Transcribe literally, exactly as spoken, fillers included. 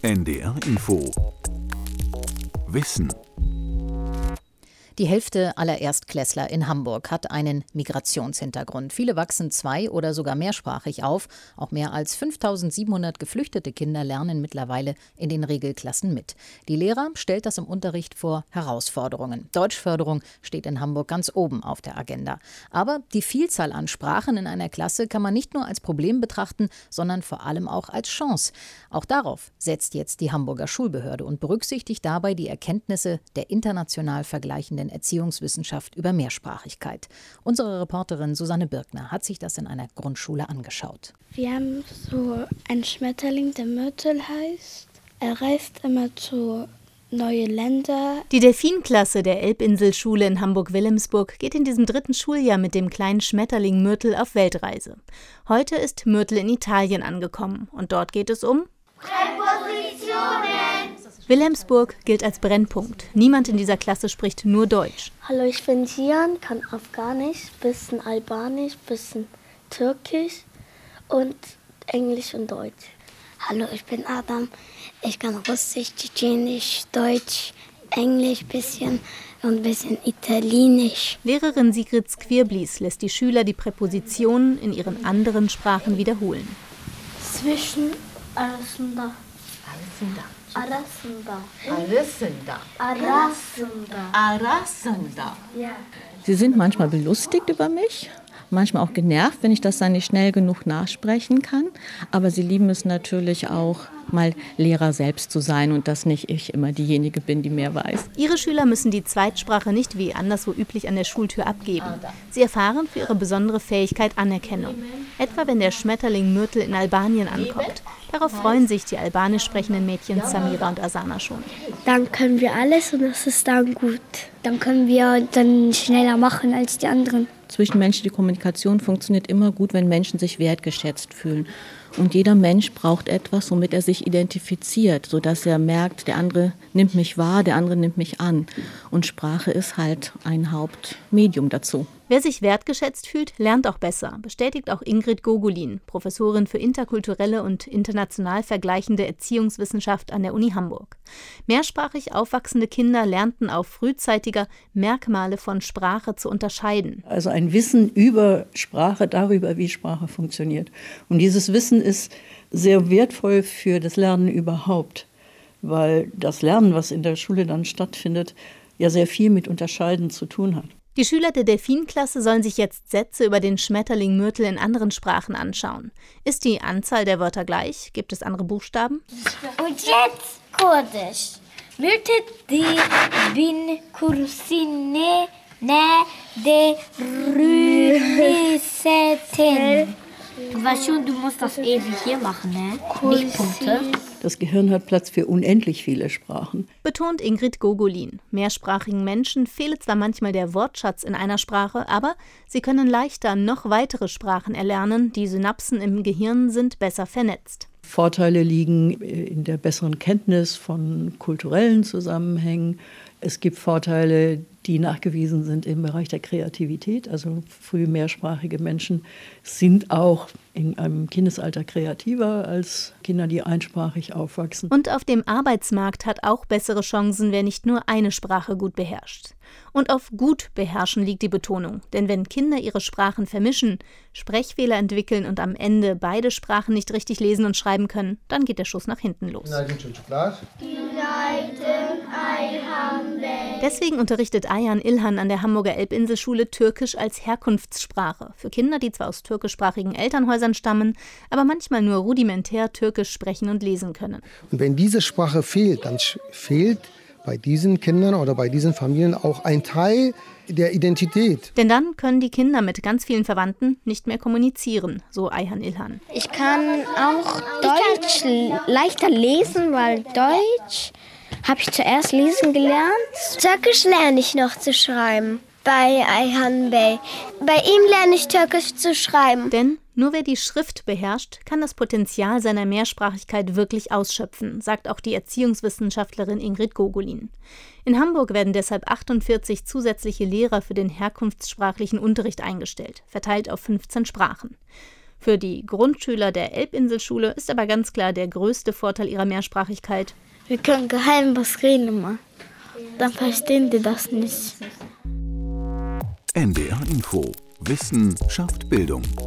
N D R Info Wissen. Die Hälfte aller Erstklässler in Hamburg hat einen Migrationshintergrund. Viele wachsen zwei- oder sogar mehrsprachig auf. Auch mehr als fünftausendsiebenhundert geflüchtete Kinder lernen mittlerweile in den Regelklassen mit. Die Lehrer stellt das im Unterricht vor Herausforderungen. Deutschförderung steht in Hamburg ganz oben auf der Agenda. Aber die Vielzahl an Sprachen in einer Klasse kann man nicht nur als Problem betrachten, sondern vor allem auch als Chance. Auch darauf setzt jetzt die Hamburger Schulbehörde und berücksichtigt dabei die Erkenntnisse der international vergleichenden Erziehungswissenschaft über Mehrsprachigkeit. Unsere Reporterin Susanne Birkner hat sich das in einer Grundschule angeschaut. Wir haben so einen Schmetterling, der Myrtle heißt. Er reist immer zu neue Länder. Die Delfinklasse der Elbinselschule in Hamburg-Wilhelmsburg geht in diesem dritten Schuljahr mit dem kleinen Schmetterling Myrtle auf Weltreise. Heute ist Myrtle in Italien angekommen und dort geht es um Präpositionen. Wilhelmsburg gilt als Brennpunkt. Niemand in dieser Klasse spricht nur Deutsch. Hallo, ich bin Gian, kann Afghanisch, bisschen Albanisch, bisschen Türkisch und Englisch und Deutsch. Hallo, ich bin Adam. Ich kann Russisch, Tschetschenisch, Deutsch, Englisch bisschen und ein bisschen Italienisch. Lehrerin Sigrid Squirblies lässt die Schüler die Präpositionen in ihren anderen Sprachen wiederholen. Zwischen arasında. Arasında. Arasında. Arasında. Arasında. Arasında. Ja. Sie sind manchmal belustigt über mich, manchmal auch genervt, wenn ich das dann nicht schnell genug nachsprechen kann. Aber sie lieben es natürlich auch, mal Lehrer selbst zu sein und dass nicht ich immer diejenige bin, die mehr weiß. Ihre Schüler müssen die Zweitsprache nicht wie anderswo üblich an der Schultür abgeben. Sie erfahren für ihre besondere Fähigkeit Anerkennung. Etwa wenn der Schmetterling Myrtle in Albanien ankommt. Darauf freuen sich die albanisch sprechenden Mädchen Samira und Asana schon. Dann können wir alles und das ist dann gut. Dann können wir dann schneller machen als die anderen. Zwischenmenschliche Kommunikation funktioniert immer gut, wenn Menschen sich wertgeschätzt fühlen. Und jeder Mensch braucht etwas, womit er sich identifiziert, sodass er merkt, der andere nimmt mich wahr, der andere nimmt mich an. Und Sprache ist halt ein Hauptmedium dazu. Wer sich wertgeschätzt fühlt, lernt auch besser, bestätigt auch Ingrid Gogolin, Professorin für interkulturelle und international vergleichende Erziehungswissenschaft an der Uni Hamburg. Mehrsprachig aufwachsende Kinder lernten auch frühzeitiger Merkmale von Sprache zu unterscheiden. Also ein Wissen über Sprache, darüber, wie Sprache funktioniert. Und dieses Wissen ist sehr wertvoll für das Lernen überhaupt, weil das Lernen, was in der Schule dann stattfindet, ja sehr viel mit Unterscheiden zu tun hat. Die Schüler der Delfinklasse sollen sich jetzt Sätze über den Schmetterling Myrtle in anderen Sprachen anschauen. Ist die Anzahl der Wörter gleich? Gibt es andere Buchstaben? Und jetzt Kurdisch. Myrtle di bin kursine ne de rüsetel. Du weißt schon, du musst das ewig hier machen, ne? Nicht Punkte. Das Gehirn hat Platz für unendlich viele Sprachen. Betont Ingrid Gogolin. Mehrsprachigen Menschen fehle zwar manchmal der Wortschatz in einer Sprache, aber sie können leichter noch weitere Sprachen erlernen. Die Synapsen im Gehirn sind besser vernetzt. Vorteile liegen in der besseren Kenntnis von kulturellen Zusammenhängen. Es gibt Vorteile, die nachgewiesen sind im Bereich der Kreativität. Also früh mehrsprachige Menschen sind auch in einem Kindesalter kreativer als Kinder, die einsprachig aufwachsen. Und auf dem Arbeitsmarkt hat auch bessere Chancen, wer nicht nur eine Sprache gut beherrscht. Und auf gut beherrschen liegt die Betonung. Denn wenn Kinder ihre Sprachen vermischen, Sprechfehler entwickeln und am Ende beide Sprachen nicht richtig lesen und schreiben können, dann geht der Schuss nach hinten los. Deswegen unterrichtet Ayhan Ilhan an der Hamburger Elbinselschule Türkisch als Herkunftssprache. Für Kinder, die zwar aus türkischsprachigen Elternhäusern stammen, aber manchmal nur rudimentär Türkisch sprechen und lesen können. Und wenn diese Sprache fehlt, dann fehlt bei diesen Kindern oder bei diesen Familien auch ein Teil der Identität. Denn dann können die Kinder mit ganz vielen Verwandten nicht mehr kommunizieren, so Ayhan Ilhan. Ich kann auch Deutsch leichter lesen, weil Deutsch habe ich zuerst lesen gelernt. Türkisch lerne ich noch zu schreiben bei Ayhan Bey. Bei ihm lerne ich Türkisch zu schreiben. Denn nur wer die Schrift beherrscht, kann das Potenzial seiner Mehrsprachigkeit wirklich ausschöpfen, sagt auch die Erziehungswissenschaftlerin Ingrid Gogolin. In Hamburg werden deshalb achtundvierzig zusätzliche Lehrer für den herkunftssprachlichen Unterricht eingestellt, verteilt auf fünfzehn Sprachen. Für die Grundschüler der Elbinselschule ist aber ganz klar der größte Vorteil ihrer Mehrsprachigkeit: Wir können geheim was reden immer. Dann verstehen die das nicht. N D R Info. Wissen schafft Bildung.